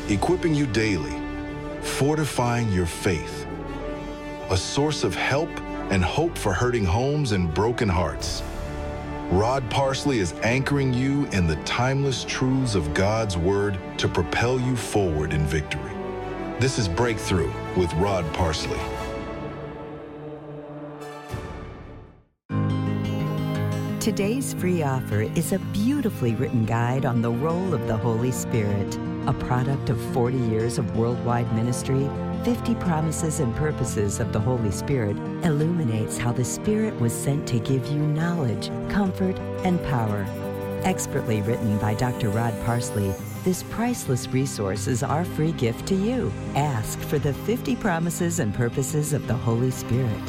equipping you daily, fortifying your faith. A source of help and hope for hurting homes and broken hearts. Rod Parsley is anchoring you in the timeless truths of God's Word to propel you forward in victory. This is Breakthrough with Rod Parsley. Today's free offer is a beautifully written guide on the role of the Holy Spirit, a product of 40 years of worldwide ministry. 50 Promises and Purposes of the Holy Spirit illuminates how the Spirit was sent to give you knowledge, comfort, and power. Expertly written by Dr. Rod Parsley, this priceless resource is our free gift to you. Ask for the 50 Promises and Purposes of the Holy Spirit.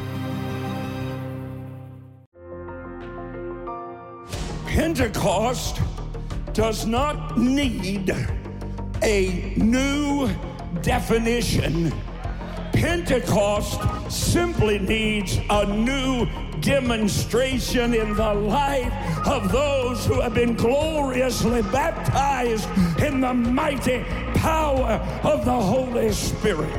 Pentecost does not need a new definition. Pentecost simply needs a new demonstration in the life of those who have been gloriously baptized in the mighty power of the Holy Spirit.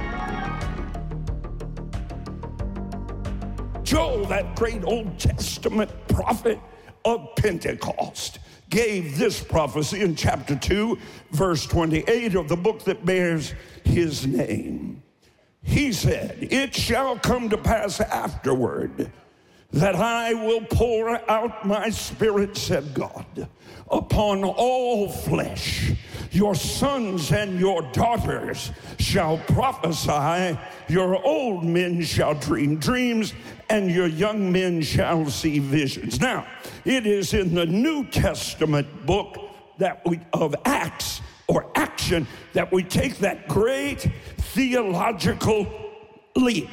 Joel, that great Old Testament prophet of Pentecost, gave this prophecy in chapter 2, verse 28 of the book that bears his name. He said, "It shall come to pass afterward that I will pour out my Spirit, said God, upon all flesh. Your sons and your daughters shall prophesy, your old men shall dream dreams, and your young men shall see visions." Now, it is in the New Testament book of Acts or Action that we take that great theological leap.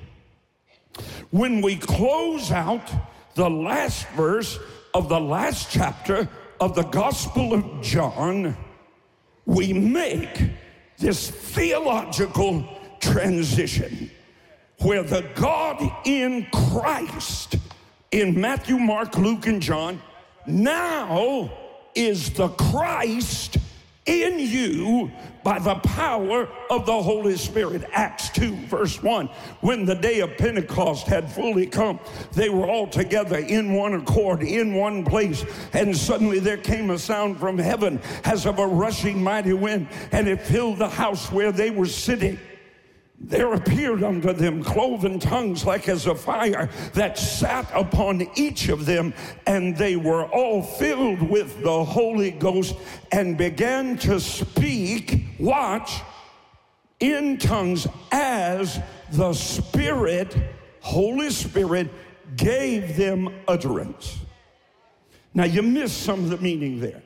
When we close out the last verse of the last chapter of the Gospel of John, we make this theological transition where the God in Christ in Matthew, Mark, Luke, and John now is the Christ in you by the power of the Holy Spirit. Acts 2, verse 1. When the day of Pentecost had fully come, they were all together in one accord, in one place. And suddenly there came a sound from heaven as of a rushing mighty wind, and it filled the house where they were sitting. There appeared unto them cloven tongues like as a fire that sat upon each of them, and they were all filled with the Holy Ghost and began to speak, watch, in tongues as the Spirit, Holy Spirit, gave them utterance. Now you missed some of the meaning there.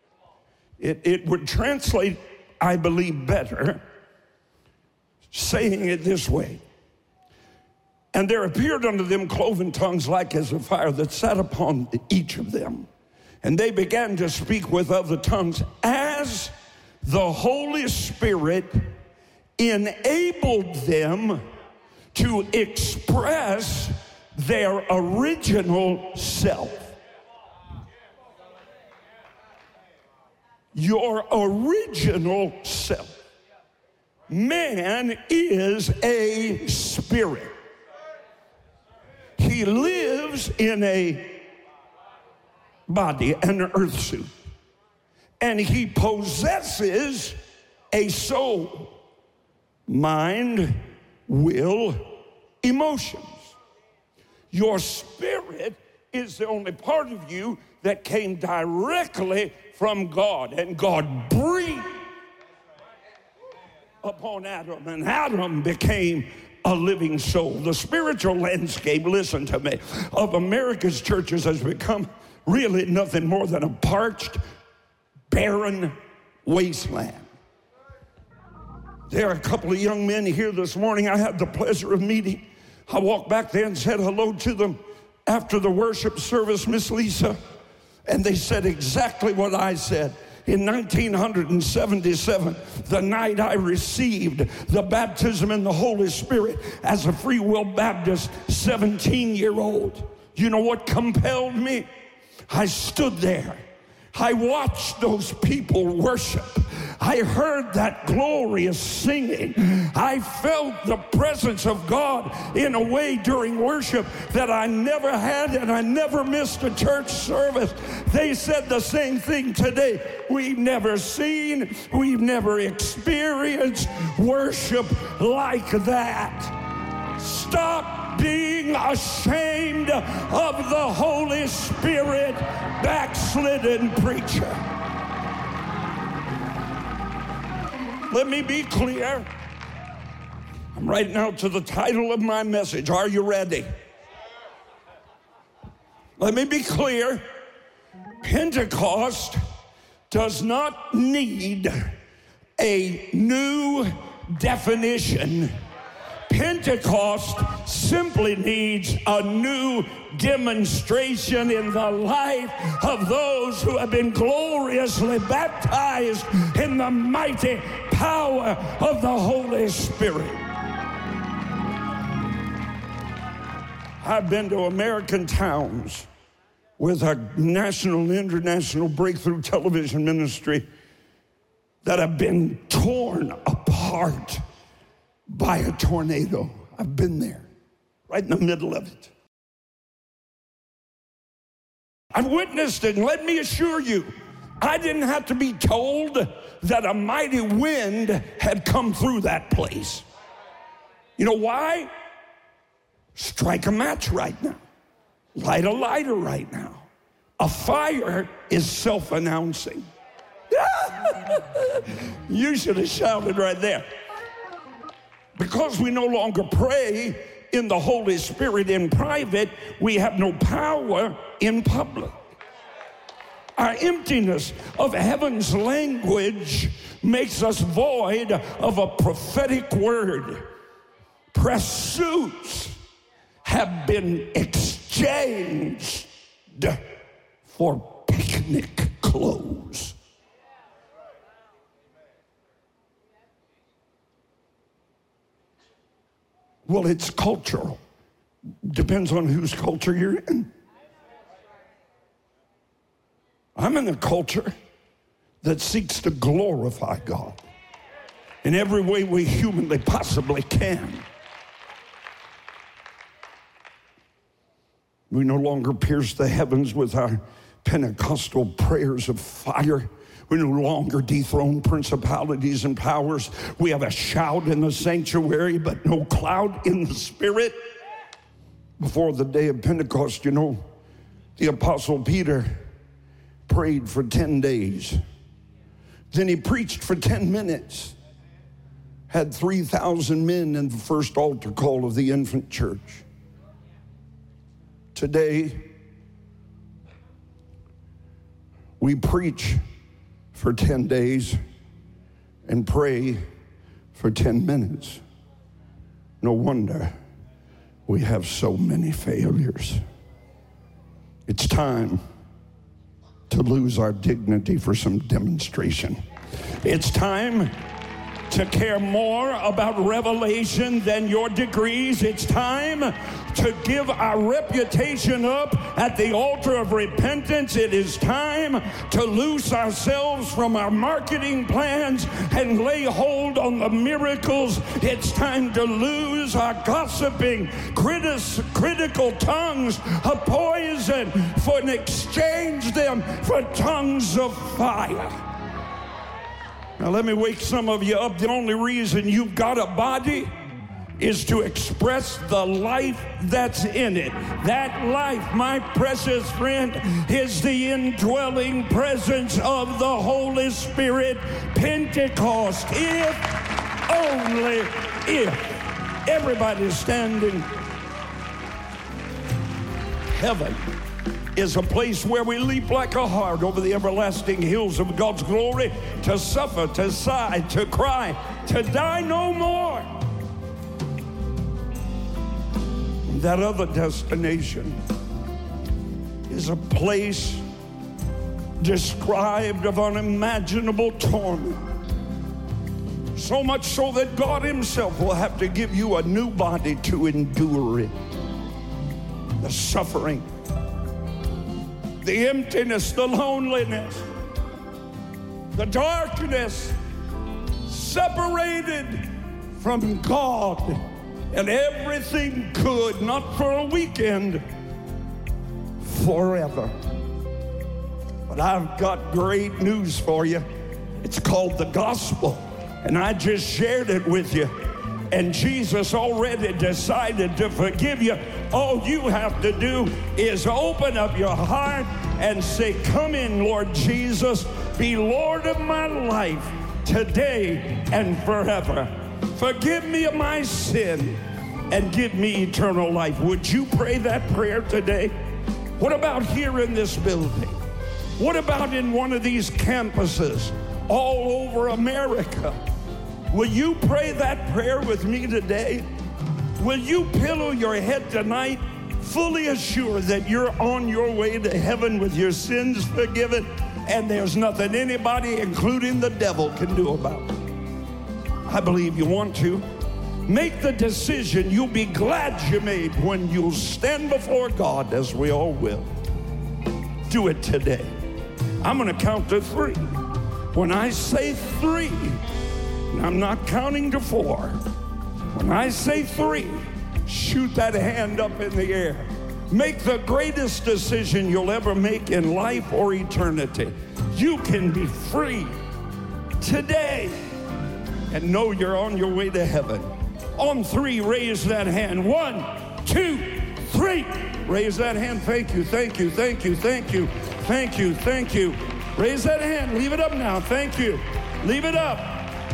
It would translate, I believe, better saying it this way: "And there appeared unto them cloven tongues like as a fire that sat upon each of them. And they began to speak with other tongues as the Holy Spirit enabled them to express their original self." Your original self. Man is a spirit. He lives in a body, an earth suit, and he possesses a soul, mind, will, emotions. Your spirit is the only part of you that came directly from God, and God breathed upon Adam, and Adam became a living soul. The spiritual landscape, listen to me, of America's churches has become really nothing more than a parched, barren wasteland. There are a couple of young men here this morning I had the pleasure of meeting. I walked back there and said hello to them after the worship service, Miss Lisa, and they said exactly what I said. In 1977, the night I received the baptism in the Holy Spirit as a Free Will Baptist 17-year-old, you know what compelled me? I stood there. I watched those people worship. I heard that glorious singing. I felt the presence of God in a way during worship that I never had, and I never missed a church service. They said the same thing today. We've never seen, we've never experienced worship like that. Stop being ashamed of the Holy Spirit, backslidden preacher. Let me be clear. I'm right now to the title of my message. Are you ready? Let me be clear. Pentecost does not need a new definition. Pentecost simply needs a new demonstration in the life of those who have been gloriously baptized in the mighty power of the Holy Spirit. I've been to American towns with a national and international breakthrough television ministry that have been torn apart by a tornado. I've been there, right in the middle of it. I've witnessed it, and let me assure you, I didn't have to be told that a mighty wind had come through that place. You know why? Strike a match right now. Light a lighter right now. A fire is self-announcing. You should have shouted right there. Because we no longer pray in the Holy Spirit in private, we have no power in public. Our emptiness of heaven's language makes us void of a prophetic word. Pursuits have been exchanged for picnic clothes. Well, it's cultural. Depends on whose culture you're in. I'm in a culture that seeks to glorify God in every way we humanly possibly can. We no longer pierce the heavens with our Pentecostal prayers of fire. We no longer dethrone principalities and powers. We have a shout in the sanctuary, but no cloud in the spirit. Before the day of Pentecost, you know, the Apostle Peter prayed for 10 days. Then he preached for 10 minutes. Had 3,000 men in the first altar call of the infant church. Today, we preach for 10 days and pray for 10 minutes. No wonder we have so many failures. It's time to lose our dignity for some demonstration. It's time to care more about revelation than your degrees. It's time to give our reputation up at the altar of repentance. It is time to loose ourselves from our marketing plans and lay hold on the miracles. It's time to lose our gossiping, critical tongues of poison and exchange them for tongues of fire. Now let me wake some of you up. The only reason you've got a body is to express the life that's in it. That life, my precious friend, is the indwelling presence of the Holy Spirit. Pentecost, if, only if. Everybody's standing. Heaven is a place where we leap like a hart over the everlasting hills of God's glory, to suffer, to sigh, to cry, to die no more. That other destination is a place described of unimaginable torment. So much so that God himself will have to give you a new body to endure it. The suffering, the emptiness, the loneliness, the darkness, separated from God and everything good, not for a weekend, forever. But I've got great news for you. It's called the gospel, and I just shared it with you. And Jesus already decided to forgive you. All you have to do is open up your heart and say, come in, Lord Jesus. Be Lord of my life today and forever. Forgive me of my sin and give me eternal life. Would you pray that prayer today? What about here in this building? What about in one of these campuses all over America? Will you pray that prayer with me today? Will you pillow your head tonight, fully assured that you're on your way to heaven with your sins forgiven, and there's nothing anybody, including the devil, can do about it? I believe you want to. Make the decision you'll be glad you made when you'll stand before God, as we all will. Do it today. I'm going to count to 3. When I say 3, and I'm not counting to 4. When I say 3, shoot that hand up in the air. Make the greatest decision you'll ever make in life or eternity. You can be free today and know you're on your way to heaven. On 3, raise that hand. 1, 2, 3. Raise that hand. Thank you, thank you, thank you, thank you, thank you, thank you. Raise that hand. Leave it up now. Thank you. Leave it up.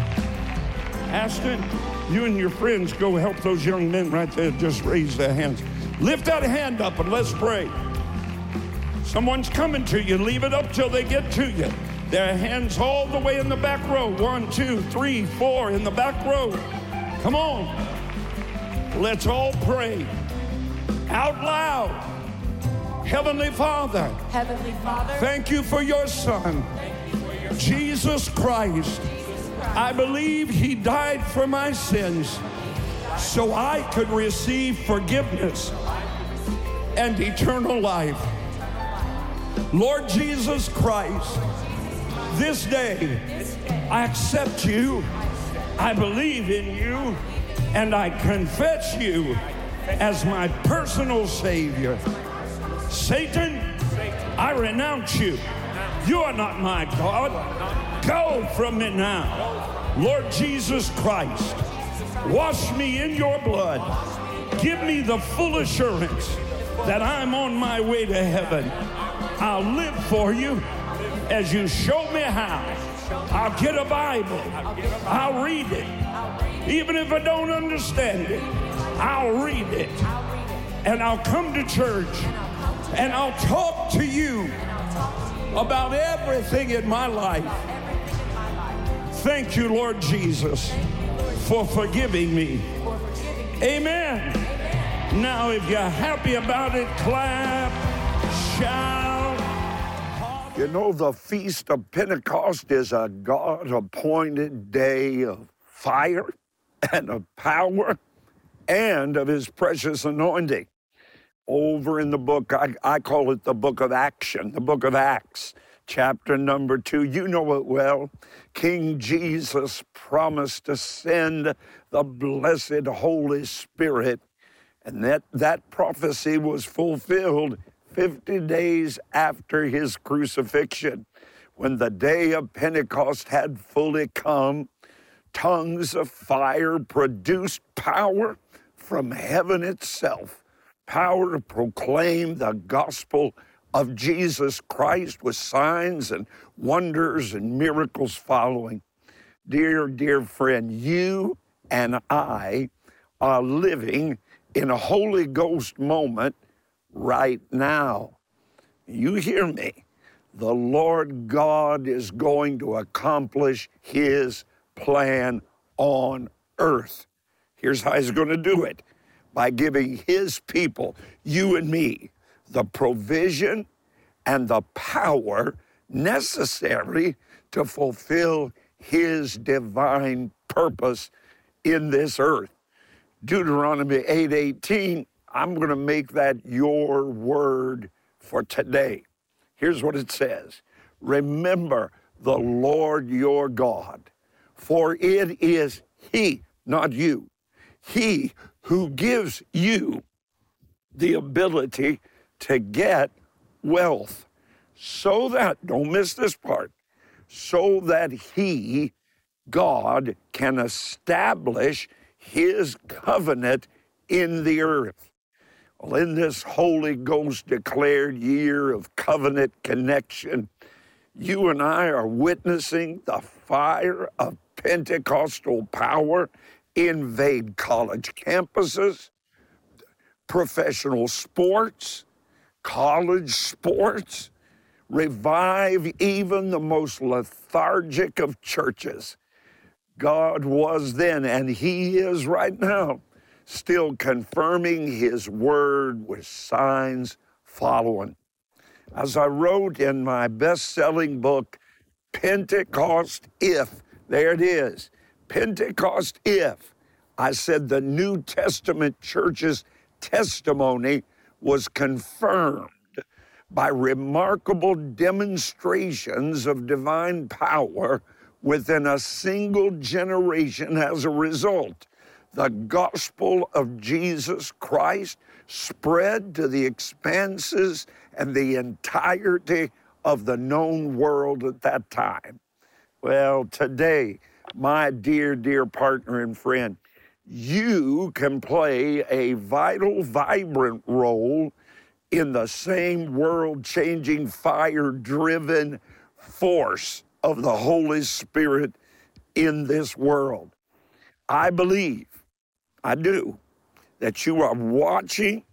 Ashton, you and your friends go help those young men right there. Just raise their hands. Lift that hand up and let's pray. Someone's coming to you. Leave it up till they get to you. Their hands all the way in the back row. 1, 2, 3, 4 in the back row. Come on. Let's all pray out loud. Heavenly Father. Heavenly Father. Thank you for your Son, Jesus Christ. I believe he died for my sins so I could receive forgiveness and eternal life. Lord Jesus Christ, this day I accept you, I believe in you, and I confess you as my personal Savior. Satan, I renounce you. You are not my God. Go from me now. Lord Jesus Christ, wash me in your blood. Give me the full assurance that I'm on my way to heaven. I'll live for you as you show me how. I'll get a Bible. I'll read it. Even if I don't understand it, I'll read it. And I'll come to church and I'll talk to you about everything in my life. Thank you, Lord Jesus, for forgiving me. Amen. Now, if you're happy about it, clap, shout. You know, the Feast of Pentecost is a God-appointed day of fire and of power and of his precious anointing. Over in the book, I call it the book of action, the book of Acts, chapter number 2. You know it well. King Jesus promised to send the blessed Holy Spirit, and that prophecy was fulfilled 50 days after his crucifixion. When the day of Pentecost had fully come, tongues of fire produced power from heaven itself. Power to proclaim the gospel of Jesus Christ with signs and wonders and miracles following. Dear friend, you and I are living in a Holy Ghost moment right now. You hear me? The Lord God is going to accomplish his plan on earth. Here's how he's going to do it. By giving his people, you and me, the provision and the power necessary to fulfill his divine purpose in this earth. Deuteronomy 8:18, I'm going to make that your word for today. Here's what it says. Remember the Lord your God, for it is He, not you, He who gives you the ability to get wealth, so that, don't miss this part, so that He, God, can establish His covenant in the earth. Well, in this Holy Ghost declared year of covenant connection, you and I are witnessing the fire of Pentecostal power invade college campuses, professional sports, college sports, revive even the most lethargic of churches. God was then, and He is right now, still confirming His word with signs following. As I wrote in my best-selling book, Pentecost If, there it is, Pentecost If, I said the New Testament church's testimony was confirmed by remarkable demonstrations of divine power within a single generation as a result. The gospel of Jesus Christ spread to the expanses and the entirety of the known world at that time. Well, today, my dear, dear partner and friend, you can play a vital, vibrant role in the same world-changing, fire-driven force of the Holy Spirit in this world. I believe, I do, that you are watching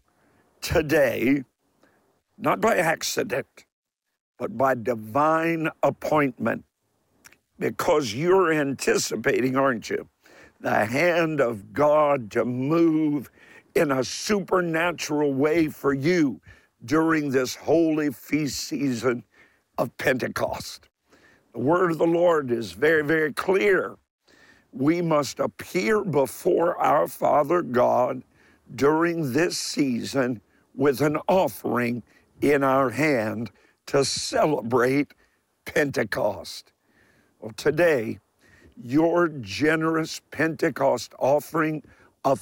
today, not by accident, but by divine appointment, because you're anticipating, aren't you, the hand of God to move in a supernatural way for you during this holy feast season of Pentecost. The word of the Lord is very, very clear. We must appear before our Father God during this season with an offering in our hand to celebrate Pentecost. Well, today, your generous Pentecost offering of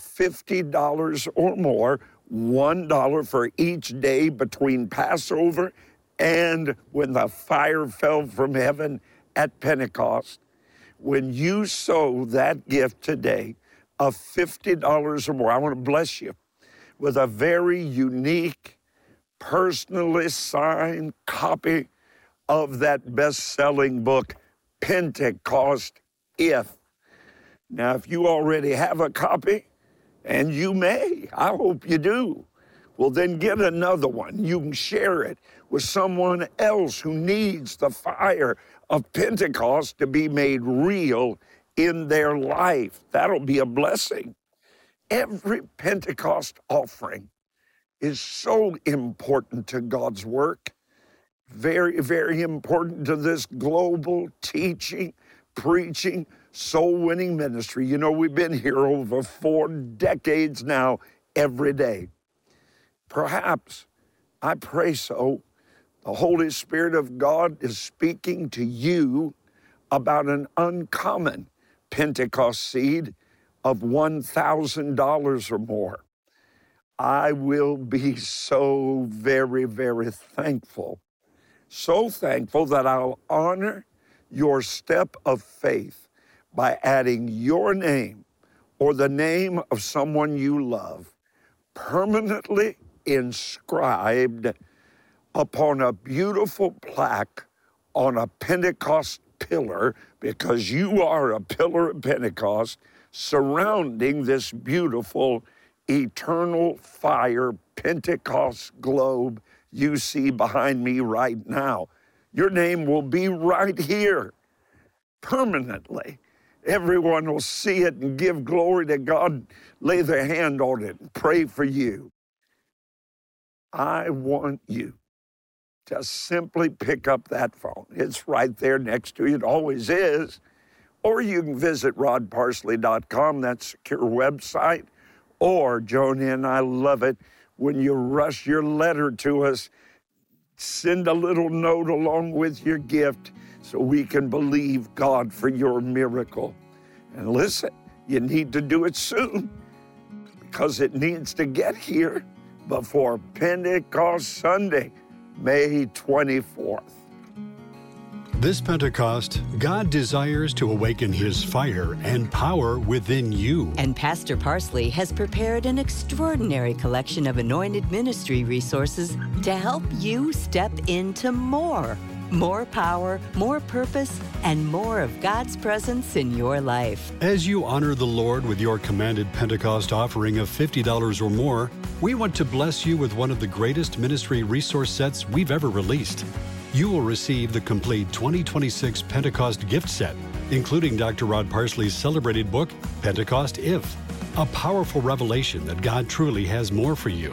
$50 or more, $1 for each day between Passover and when the fire fell from heaven at Pentecost, when you sow that gift today of $50 or more, I want to bless you with a very unique, personally signed copy of that best-selling book, Pentecost If. Now, if you already have a copy, and you may, I hope you do, well, then get another one. You can share it with someone else who needs the fire of Pentecost to be made real in their life. That'll be a blessing. Every Pentecost offering is so important to God's work, very, very important to this global teaching, preaching, soul-winning ministry. You know, we've been here over 4 decades now, every day. Perhaps, I pray so, the Holy Spirit of God is speaking to you about an uncommon Pentecost seed of $1,000 or more. I will be so very, very thankful. So thankful that I'll honor your step of faith by adding your name or the name of someone you love permanently inscribed upon a beautiful plaque on a Pentecost pillar, because you are a pillar of Pentecost surrounding this beautiful eternal fire Pentecost globe you see behind me right now. Your name will be right here permanently. Everyone will see it and give glory to God, lay their hand on it and pray for you. I want you to simply pick up that phone. It's right there next to you. It always is. Or you can visit rodparsley.com, that secure website. Or, Joni and I love it when you rush your letter to us. Send a little note along with your gift so we can believe God for your miracle. And listen, you need to do it soon because it needs to get here before Pentecost Sunday, May 24th. This Pentecost, God desires to awaken His fire and power within you. And Pastor Parsley has prepared an extraordinary collection of anointed ministry resources to help you step into more power, more purpose, and more of God's presence in your life. As you honor the Lord with your commanded Pentecost offering of $50 or more, we want to bless you with one of the greatest ministry resource sets we've ever released. You will receive the complete 2026 Pentecost gift set, including Dr. Rod Parsley's celebrated book, Pentecost If, a powerful revelation that God truly has more for you.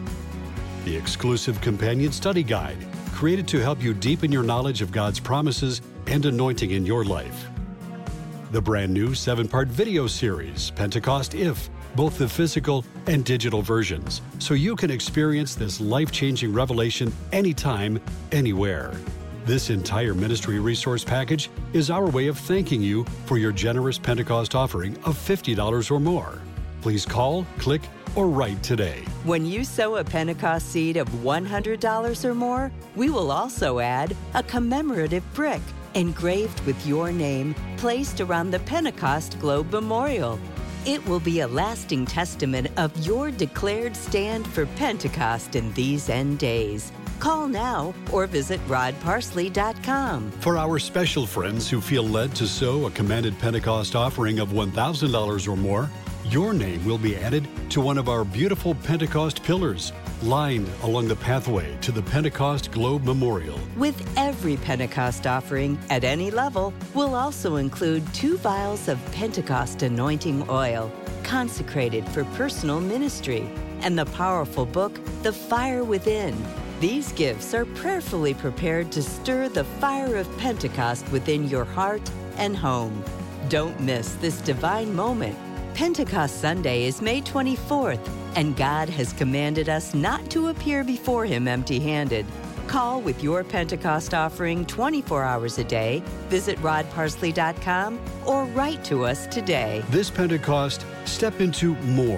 The exclusive companion study guide, created to help you deepen your knowledge of God's promises and anointing in your life. The brand new 7-part video series, Pentecost If, both the physical and digital versions, so you can experience this life-changing revelation anytime, anywhere. This entire ministry resource package is our way of thanking you for your generous Pentecost offering of $50 or more. Please call, click, or write today. When you sow a Pentecost seed of $100 or more, we will also add a commemorative brick engraved with your name placed around the Pentecost Globe Memorial. It will be a lasting testament of your declared stand for Pentecost in these end days. Call now or visit rodparsley.com. For our special friends who feel led to sow a commanded Pentecost offering of $1,000 or more, your name will be added to one of our beautiful Pentecost pillars, lined along the pathway to the Pentecost Globe Memorial. With every Pentecost offering at any level, we'll also include 2 vials of Pentecost anointing oil, consecrated for personal ministry, and the powerful book, The Fire Within. These gifts are prayerfully prepared to stir the fire of Pentecost within your heart and home. Don't miss this divine moment. Pentecost Sunday is May 24th, and God has commanded us not to appear before Him empty-handed. Call with your Pentecost offering 24 hours a day, visit rodparsley.com, or write to us today. This Pentecost, step into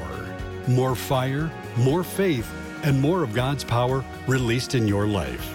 more fire, more faith, and more of God's power released in your life.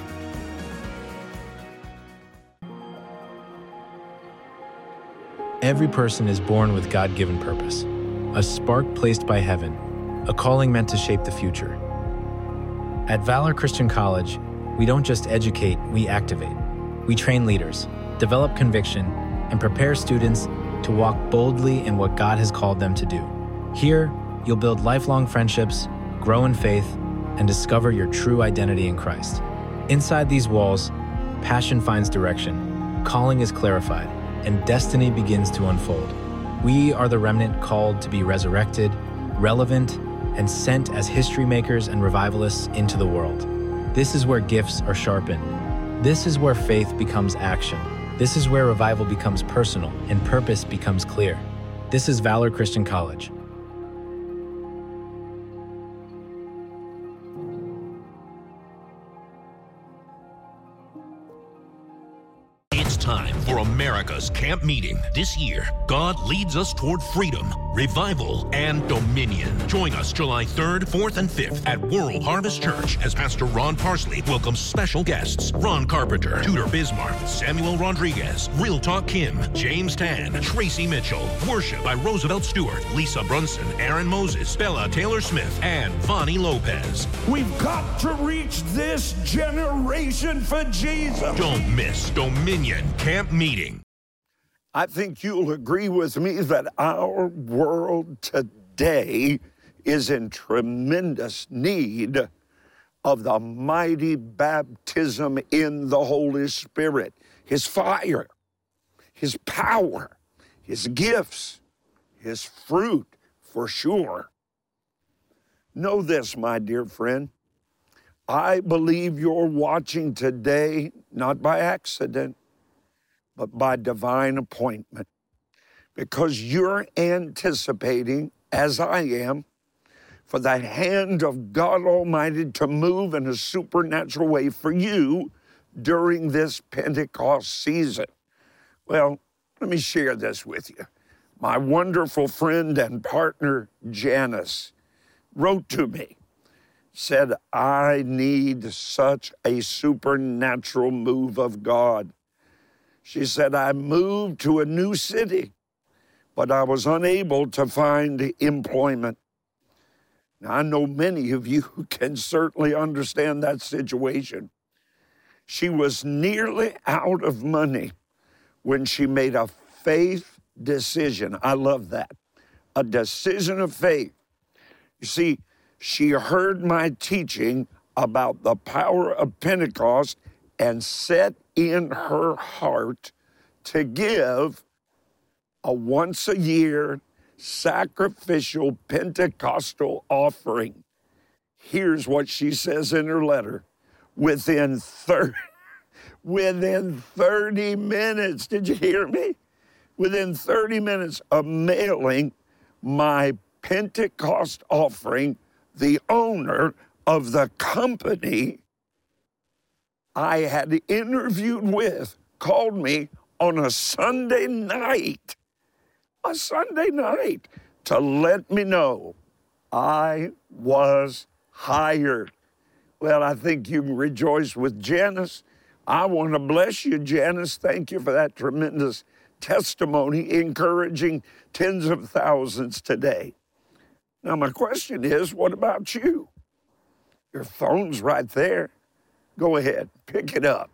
Every person is born with God-given purpose, a spark placed by heaven, a calling meant to shape the future. At Valor Christian College, we don't just educate, we activate. We train leaders, develop conviction, and prepare students to walk boldly in what God has called them to do. Here, you'll build lifelong friendships, grow in faith, and discover your true identity in Christ. Inside these walls, passion finds direction, calling is clarified, and destiny begins to unfold. We are the remnant called to be resurrected, relevant, and sent as history makers and revivalists into the world. This is where gifts are sharpened. This is where faith becomes action. This is where revival becomes personal and purpose becomes clear. This is Valor Christian College. Time for America's camp meeting. This year, God leads us toward freedom, revival, and dominion. Join us July 3rd, 4th, and 5th at World Harvest Church as Pastor Ron Parsley welcomes special guests Ron Carpenter, Tudor Bismarck, Samuel Rodriguez, Real Talk Kim, James Tan, Tracy Mitchell, worship by Roosevelt Stewart, Lisa Brunson, Aaron Moses, Bella Taylor-Smith, and Vonnie Lopez. We've got to reach this generation for Jesus. Don't miss Dominion Camp Meeting. I think you'll agree with me that our world today is in tremendous need of the mighty baptism in the Holy Spirit, His fire, His power, His gifts, His fruit, for sure. Know this, my dear friend. I believe you're watching today, not by accident, but by divine appointment, because you're anticipating, as I am, for the hand of God Almighty to move in a supernatural way for you during this Pentecost season. Well, let me share this with you. My wonderful friend and partner, Janice, wrote to me, said, I need such a supernatural move of God. She said, I moved to a new city, but I was unable to find employment. Now, I know many of you can certainly understand that situation. She was nearly out of money when she made a faith decision. I love that. A decision of faith. You see, she heard my teaching about the power of Pentecost and set in her heart to give a once-a-year sacrificial Pentecostal offering. Here's what she says in her letter. Within 30 minutes, did you hear me? Within 30 minutes of mailing my Pentecost offering, the owner of the company I had interviewed with called me on a Sunday night to let me know I was hired. Well, I think you can rejoice with Janice. I want to bless you, Janice. Thank you for that tremendous testimony, encouraging tens of thousands today. Now, my question is, what about you? Your phone's right there. Go ahead, pick it up.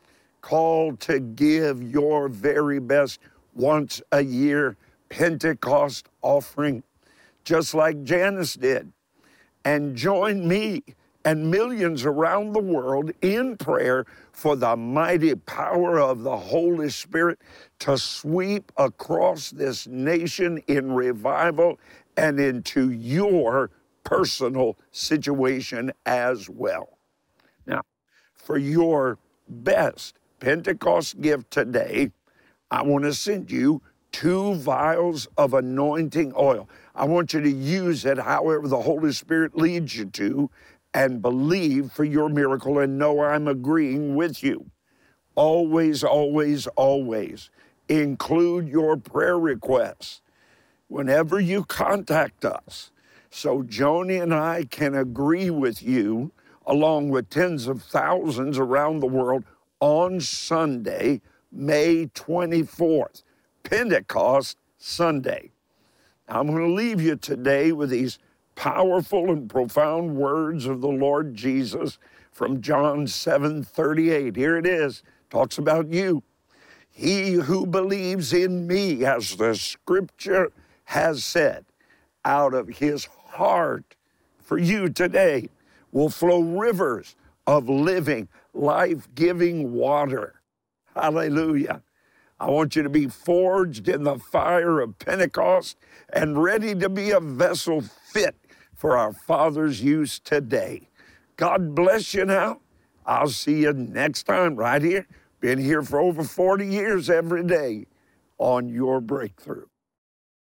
Call to give your very best once a year Pentecost offering, just like Janice did. And join me and millions around the world in prayer for the mighty power of the Holy Spirit to sweep across this nation in revival and into your personal situation as well. Now, for your best Pentecost gift today, I want to send you 2 vials of anointing oil. I want you to use it however the Holy Spirit leads you to, and believe for your miracle and know I'm agreeing with you. Always, always, always include your prayer requests whenever you contact us, so Joni and I can agree with you along with tens of thousands around the world on Sunday, May 24th, Pentecost Sunday. I'm going to leave you today with these powerful and profound words of the Lord Jesus from John 7:38. Here it is. Talks about you. He who believes in me, as the scripture has said, out of his heart for you today will flow rivers of living, life-giving water. Hallelujah. I want you to be forged in the fire of Pentecost and ready to be a vessel fit for our Father's use today. God bless you now. I'll see you next time right here. Been here for over 40 years every day on Your Breakthrough.